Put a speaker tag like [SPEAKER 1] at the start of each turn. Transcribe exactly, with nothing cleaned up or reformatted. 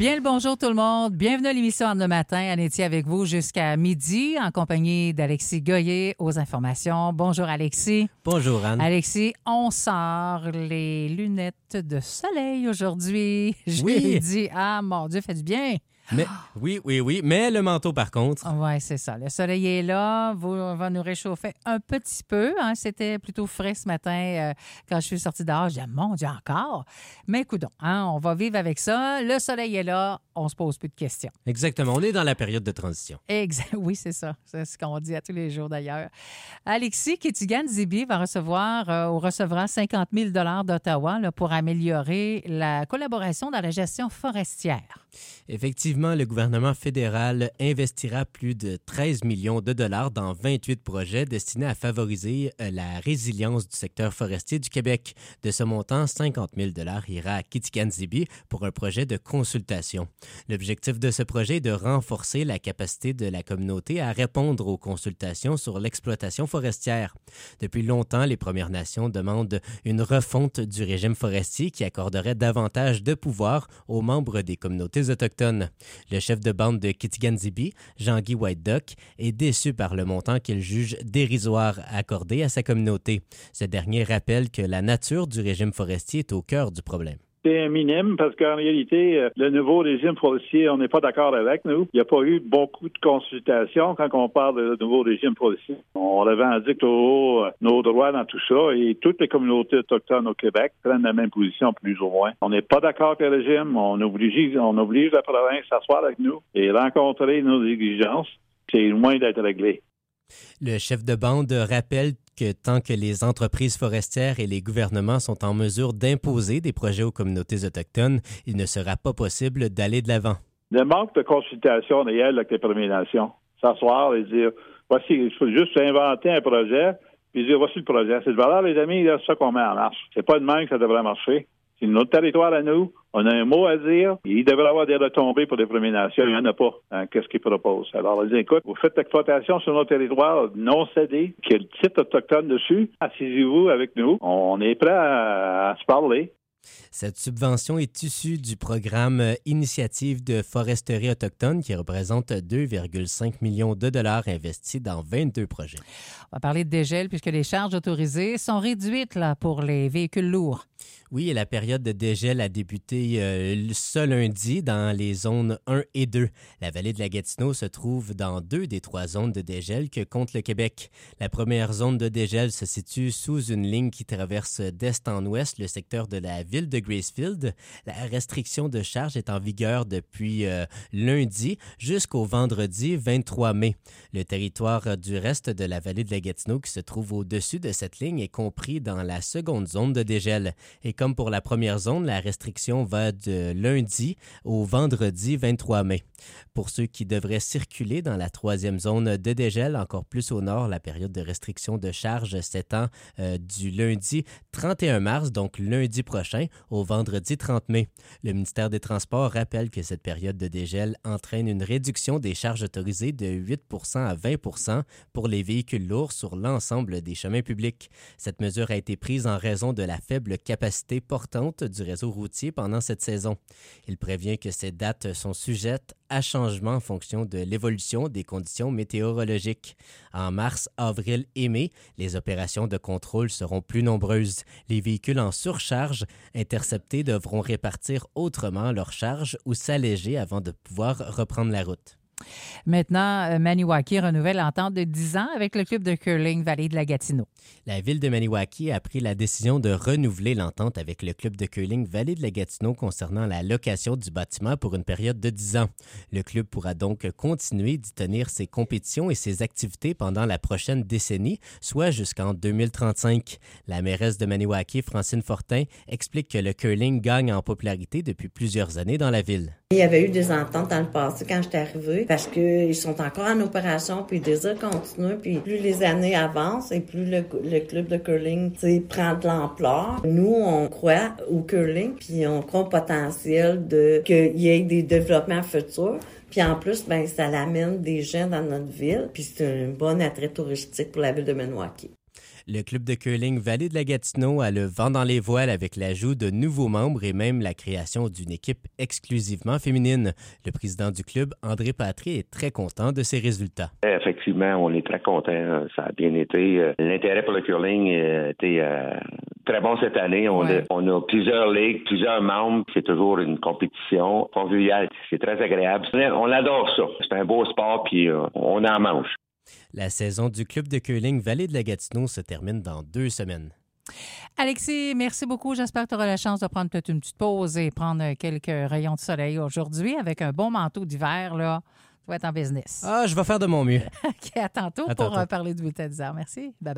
[SPEAKER 1] Bien le bonjour tout le monde. Bienvenue à l'émission Anne le matin. Anne Étienne avec vous jusqu'à midi en compagnie d'Alexis Goyer aux informations. Bonjour Alexis.
[SPEAKER 2] Bonjour Anne.
[SPEAKER 1] Alexis, on sort les lunettes de soleil aujourd'hui. J'ai
[SPEAKER 2] Oui.
[SPEAKER 1] dit, ah mon Dieu, fait du bien.
[SPEAKER 2] Mais, oui, oui, oui. Mais le manteau, par contre.
[SPEAKER 1] Oui, c'est ça. Le soleil est là, vous, va nous réchauffer un petit peu. Hein. C'était plutôt frais ce matin euh, quand je suis sortie dehors. Je dis, mon Dieu, encore. Mais écoute, hein, on va vivre avec ça. Le soleil est là, on se pose plus de questions.
[SPEAKER 2] Exactement. On est dans la période de transition.
[SPEAKER 1] Exact. Oui, c'est ça. C'est ce qu'on dit à tous les jours d'ailleurs. Alexis Kitigan-Zibi va recevoir euh, ou recevra cinquante mille dollars d'Ottawa là, pour améliorer la collaboration dans la gestion forestière.
[SPEAKER 2] Effectivement, le gouvernement fédéral investira plus de treize millions de dollars dans vingt-huit projets destinés à favoriser la résilience du secteur forestier du Québec. De ce montant, cinquante mille dollars ira à Kitigan-Zibi pour un projet de consultation. L'objectif de ce projet est de renforcer la capacité de la communauté à répondre aux consultations sur l'exploitation forestière. Depuis longtemps, les Premières Nations demandent une refonte du régime forestier qui accorderait davantage de pouvoir aux membres des communautés autochtones. Le chef de bande de Kitigan-Zibi, Jean-Guy White-Duck, est déçu par le montant qu'il juge dérisoire accordé à sa communauté. Ce dernier rappelle que la nature du régime forestier est au cœur du problème.
[SPEAKER 3] C'est minime parce qu'en réalité, le nouveau régime forestier, on n'est pas d'accord avec nous. Il n'y a pas eu beaucoup de consultations quand on parle de nouveau régime forestier. On revendique nos, nos droits dans tout ça et toutes les communautés autochtones au Québec prennent la même position plus ou moins. On n'est pas d'accord avec le régime. On oblige, on oblige la province à s'asseoir avec nous et rencontrer nos exigences. C'est loin d'être réglé.
[SPEAKER 2] Le chef de bande rappelle que tant que les entreprises forestières et les gouvernements sont en mesure d'imposer des projets aux communautés autochtones, il ne sera pas possible d'aller de l'avant.
[SPEAKER 3] Le manque de consultation réelle avec les Premières Nations, s'asseoir et dire, voici, il faut juste inventer un projet, puis dire, voici le projet. C'est de valeur, les amis, c'est ça qu'on met en marche. C'est pas de même que ça devrait marcher. C'est notre territoire à nous. On a un mot à dire. Il devrait y avoir des retombées pour les Premières Nations. Il n'y en a pas. Hein, qu'est-ce qu'ils proposent? Alors, on dit, écoute, vous faites l'exploitation sur notre territoire non cédé, qui a le titre autochtone dessus. Assisez-vous avec nous. On est prêt à, à se parler.
[SPEAKER 2] Cette subvention est issue du programme Initiative de foresterie autochtone qui représente deux virgule cinq millions de dollars investis dans vingt-deux projets.
[SPEAKER 1] On va parler de dégel puisque les charges autorisées sont réduites là, pour les véhicules lourds.
[SPEAKER 2] Oui, et la période de dégel a débuté euh, ce lundi dans les zones un et deux. La vallée de la Gatineau se trouve dans deux des trois zones de dégel que compte le Québec. La première zone de dégel se situe sous une ligne qui traverse d'est en ouest le secteur de la ville de Gracefield. La restriction de charge est en vigueur depuis euh, lundi jusqu'au vendredi vingt-trois mai. Le territoire du reste de la vallée de la Gatineau qui se trouve au-dessus de cette ligne est compris dans la seconde zone de dégel. Et comme pour la première zone, la restriction va de lundi au vendredi vingt-trois mai. Pour ceux qui devraient circuler dans la troisième zone de dégel, encore plus au nord, la période de restriction de charge s'étend euh, du lundi trente et un mars, donc lundi prochain, au vendredi trente mai. Le ministère des Transports rappelle que cette période de dégel entraîne une réduction des charges autorisées de huit pour cent à vingt pour cent pour les véhicules lourds sur l'ensemble des chemins publics. Cette mesure a été prise en raison de la faible capacité portante du réseau routier pendant cette saison. Il prévient que ces dates sont sujettes à changement en fonction de l'évolution des conditions météorologiques. En mars, avril et mai, les opérations de contrôle seront plus nombreuses. Les véhicules en surcharge interceptés devront répartir autrement leur charge ou s'alléger avant de pouvoir reprendre la route.
[SPEAKER 1] Maintenant, Maniwaki renouvelle l'entente de dix ans avec le club de curling Vallée de la Gatineau.
[SPEAKER 2] La ville de Maniwaki a pris la décision de renouveler l'entente avec le club de curling Vallée de la Gatineau concernant la location du bâtiment pour une période de dix ans. Le club pourra donc continuer d'y tenir ses compétitions et ses activités pendant la prochaine décennie, soit jusqu'en deux mille trente-cinq. La mairesse de Maniwaki, Francine Fortin, explique que le curling gagne en popularité depuis plusieurs années dans la ville.
[SPEAKER 4] Il y avait eu des ententes dans le passé quand j'étais arrivée parce qu'ils sont encore en opération puis ils désirent continuer. Puis plus les années avancent et plus le, le club de curling prend de l'ampleur. Nous, on croit au curling puis on croit au potentiel de qu'il y ait des développements futurs. Puis en plus, ben ça l'amène des gens dans notre ville puis c'est un bon attrait touristique pour la ville de Maniwaki.
[SPEAKER 2] Le club de curling Vallée de la Gatineau a le vent dans les voiles avec l'ajout de nouveaux membres et même la création d'une équipe exclusivement féminine. Le président du club, André Patry, est très content de ces résultats.
[SPEAKER 5] Effectivement, on est très content. Ça a bien été. L'intérêt pour le curling a été euh, très bon cette année. On, ouais. a, on a plusieurs ligues, plusieurs membres. C'est toujours une compétition conviviale. C'est très agréable. On adore ça. C'est un beau sport, puis euh, on en mange.
[SPEAKER 2] La saison du club de curling Vallée de la Gatineau se termine dans deux semaines.
[SPEAKER 1] Alexis, merci beaucoup. J'espère que tu auras la chance de prendre peut-être une petite pause et prendre quelques rayons de soleil aujourd'hui avec un bon manteau d'hiver. Là, tu vas être en business.
[SPEAKER 2] Ah, je vais faire de mon mieux.
[SPEAKER 1] OK, à tantôt
[SPEAKER 2] à
[SPEAKER 1] pour
[SPEAKER 2] tantôt.
[SPEAKER 1] parler du bulletin dix heures. Merci. Bye bye.